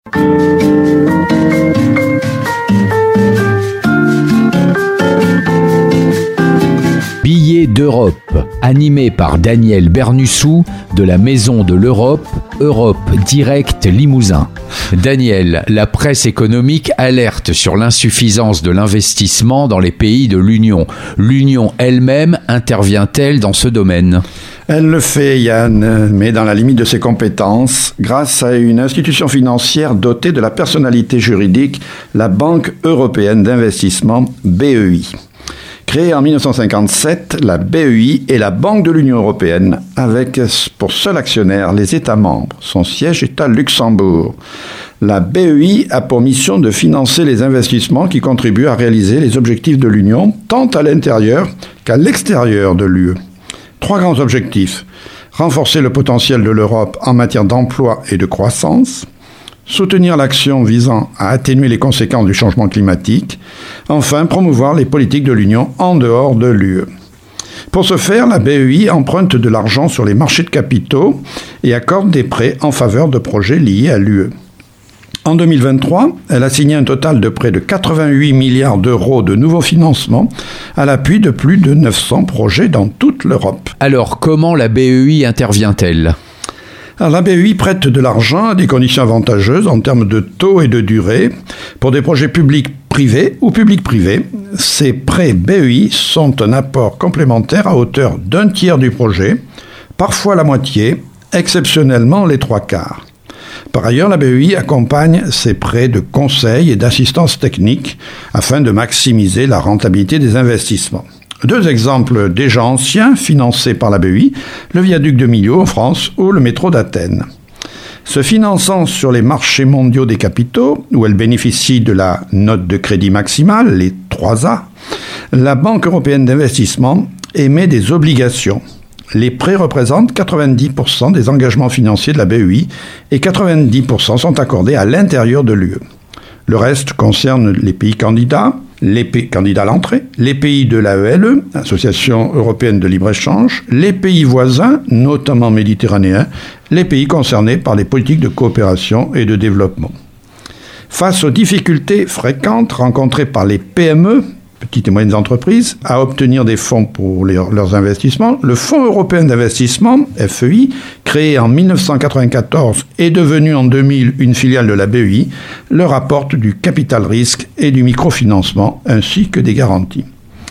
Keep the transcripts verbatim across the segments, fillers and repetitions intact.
Billets d'Europe, animé par Daniel Bernussou de la Maison de l'Europe, Europe Direct Limousin. Daniel, la presse économique alerte sur l'insuffisance de l'investissement dans les pays de l'Union. L'Union elle-même intervient-elle dans ce domaine ? Elle le fait, Yann, mais dans la limite de ses compétences, grâce à une institution financière dotée de la personnalité juridique, la Banque européenne d'investissement, B E I. Créée en dix-neuf cent cinquante-sept, la B E I est la Banque de l'Union européenne, avec pour seul actionnaire les États membres. Son siège est à Luxembourg. La B E I a pour mission de financer les investissements qui contribuent à réaliser les objectifs de l'Union, tant à l'intérieur qu'à l'extérieur de l'U E. Trois grands objectifs. Renforcer le potentiel de l'Europe en matière d'emploi et de croissance. Soutenir l'action visant à atténuer les conséquences du changement climatique. Enfin, promouvoir les politiques de l'Union en dehors de l'U E. Pour ce faire, la B E I emprunte de l'argent sur les marchés de capitaux et accorde des prêts en faveur de projets liés à l'U E. En deux mille vingt-trois, elle a signé un total de près de quatre-vingt-huit milliards d'euros de nouveaux financements à l'appui de plus de neuf cents projets dans toute l'Europe. Alors, comment la B E I intervient-elle ? Alors, la B E I prête de l'argent à des conditions avantageuses en termes de taux et de durée pour des projets publics privés ou publics-privés. Ces prêts B E I sont un apport complémentaire à hauteur d'un tiers du projet, parfois la moitié, exceptionnellement les trois quarts. Par ailleurs, la B E I accompagne ces prêts de conseil et d'assistance technique afin de maximiser la rentabilité des investissements. Deux exemples déjà anciens financés par la B E I, le viaduc de Millau en France ou le métro d'Athènes. Se finançant sur les marchés mondiaux des capitaux, où elle bénéficie de la note de crédit maximale, les trois A, la Banque européenne d'investissement émet des obligations. Les prêts représentent quatre-vingt-dix pour cent des engagements financiers de la B E I et quatre-vingt-dix pour cent sont accordés à l'intérieur de l'U E. Le reste concerne les pays candidats, les pays candidats à l'entrée, les pays de l'A E L E, Association européenne de libre-échange, les pays voisins, notamment méditerranéens, les pays concernés par les politiques de coopération et de développement. Face aux difficultés fréquentes rencontrées par les P M E, petites et moyennes entreprises, à obtenir des fonds pour les, leurs investissements, le Fonds européen d'investissement, F E I, créé en dix-neuf cent quatre-vingt-quatorze et devenu en deux mille une filiale de la B E I, leur apporte du capital risque et du microfinancement, ainsi que des garanties.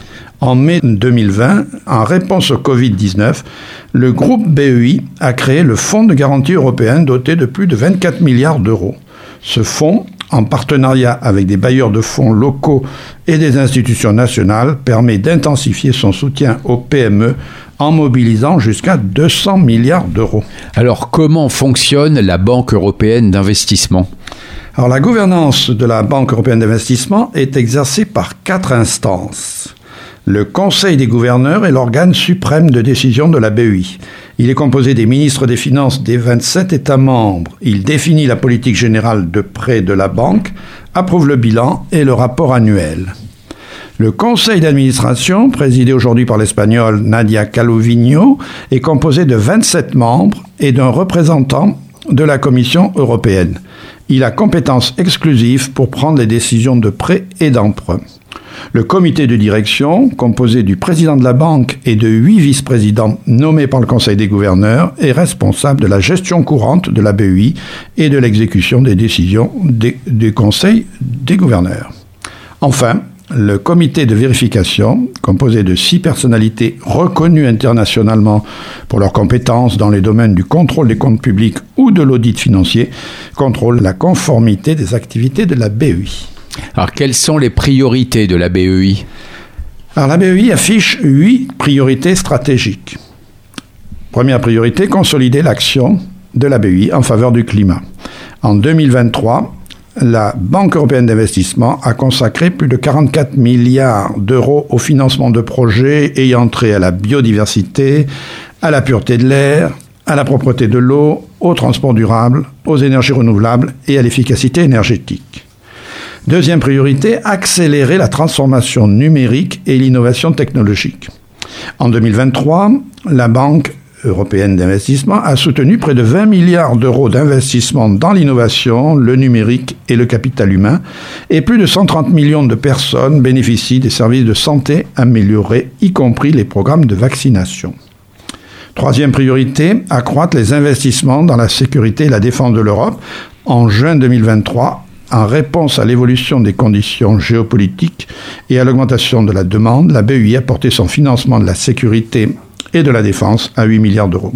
En mai deux mille vingt, en réponse au covid dix-neuf, le groupe B E I a créé le Fonds de garantie européen doté de plus de vingt-quatre milliards d'euros. Ce fonds, en partenariat avec des bailleurs de fonds locaux et des institutions nationales, permet d'intensifier son soutien aux P M E en mobilisant jusqu'à deux cents milliards d'euros. Alors, comment fonctionne la Banque européenne d'investissement ? Alors, la gouvernance de la Banque européenne d'investissement est exercée par quatre instances. Le Conseil des gouverneurs est l'organe suprême de décision de la B E I. Il est composé des ministres des Finances des vingt-sept États membres. Il définit la politique générale de prêt de la banque, approuve le bilan et le rapport annuel. Le conseil d'administration, présidé aujourd'hui par l'Espagnole Nadia Calviño, est composé de vingt-sept membres et d'un représentant de la Commission européenne. Il a compétence exclusive pour prendre les décisions de prêt et d'emprunt. Le comité de direction, composé du président de la banque et de huit vice-présidents nommés par le Conseil des gouverneurs, est responsable de la gestion courante de la B E I et de l'exécution des décisions des, du Conseil des gouverneurs. Enfin, le comité de vérification, composé de six personnalités reconnues internationalement pour leurs compétences dans les domaines du contrôle des comptes publics ou de l'audit financier, contrôle la conformité des activités de la B E I. Alors, quelles sont les priorités de la B E I ? Alors, la B E I affiche huit priorités stratégiques. Première priorité, consolider l'action de la B E I en faveur du climat. En deux mille vingt-trois, la Banque européenne d'investissement a consacré plus de quarante-quatre milliards d'euros au financement de projets ayant trait à la biodiversité, à la pureté de l'air, à la propreté de l'eau, au transport durable, aux énergies renouvelables et à l'efficacité énergétique. Deuxième priorité, accélérer la transformation numérique et l'innovation technologique. En deux mille vingt-trois, la banque européenne d'investissement, a soutenu près de vingt milliards d'euros d'investissement dans l'innovation, le numérique et le capital humain, et plus de cent trente millions de personnes bénéficient des services de santé améliorés, y compris les programmes de vaccination. Troisième priorité, accroître les investissements dans la sécurité et la défense de l'Europe. En juin deux mille vingt-trois, en réponse à l'évolution des conditions géopolitiques et à l'augmentation de la demande, la B E I a porté son financement de la sécurité et de la défense à huit milliards d'euros.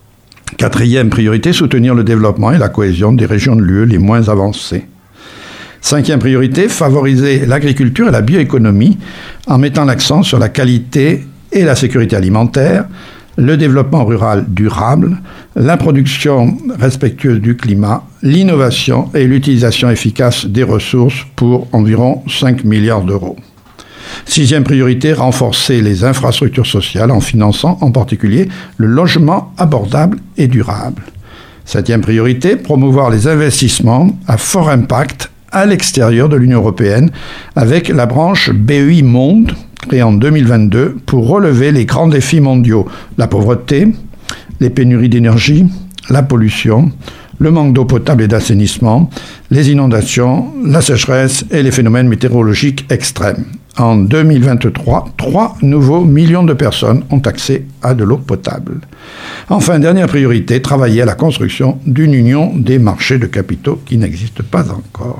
Quatrième priorité, soutenir le développement et la cohésion des régions de l'U E les moins avancées. Cinquième priorité, favoriser l'agriculture et la bioéconomie en mettant l'accent sur la qualité et la sécurité alimentaire, le développement rural durable, la production respectueuse du climat, l'innovation et l'utilisation efficace des ressources pour environ cinq milliards d'euros. Sixième priorité, renforcer les infrastructures sociales en finançant en particulier le logement abordable et durable. Septième priorité, promouvoir les investissements à fort impact à l'extérieur de l'Union européenne avec la branche B E I Monde, créée en deux mille vingt-deux, pour relever les grands défis mondiaux, la pauvreté, les pénuries d'énergie, la pollution, le manque d'eau potable et d'assainissement, les inondations, la sécheresse et les phénomènes météorologiques extrêmes. En deux mille vingt-trois, trois nouveaux millions de personnes ont accès à de l'eau potable. Enfin, dernière priorité, travailler à la construction d'une union des marchés de capitaux qui n'existe pas encore.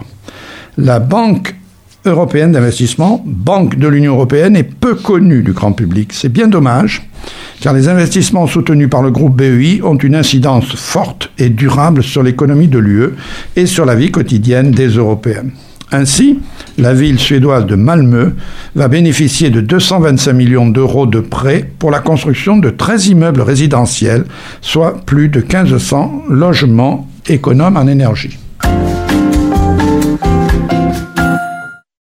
La Banque européenne d'investissement, banque de l'Union européenne, est peu connue du grand public. C'est bien dommage, car les investissements soutenus par le groupe B E I ont une incidence forte et durable sur l'économie de l'U E et sur la vie quotidienne des Européens. Ainsi, la ville suédoise de Malmö va bénéficier de deux cent vingt-cinq millions d'euros de prêts pour la construction de treize immeubles résidentiels, soit plus de mille cinq cents logements économes en énergie.